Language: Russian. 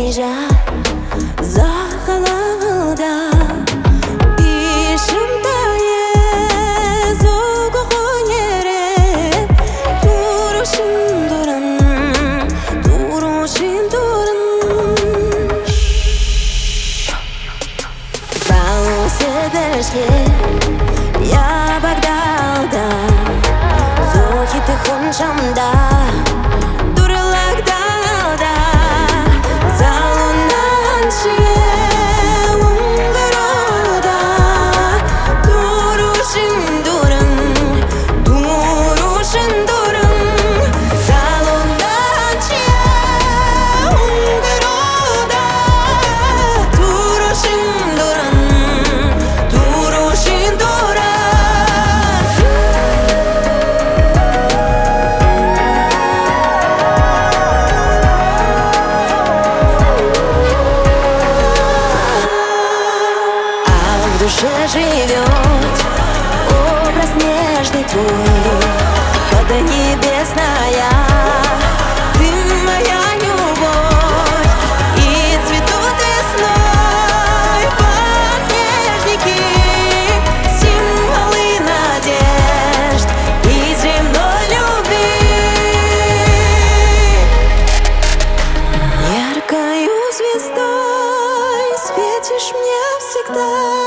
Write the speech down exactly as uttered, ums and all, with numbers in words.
Парижа, за холода. Ишимдае зугу хонереп, турушин дуран, турушин дуран. Фаусе берешке, я Багдада, зохи ты хоншамда. В душе живет образ нежный твой, поднебесная. Ты моя любовь, и цветут весной подснежники, символы надежд и земной любви. Яркою звездой светишь мне всегда.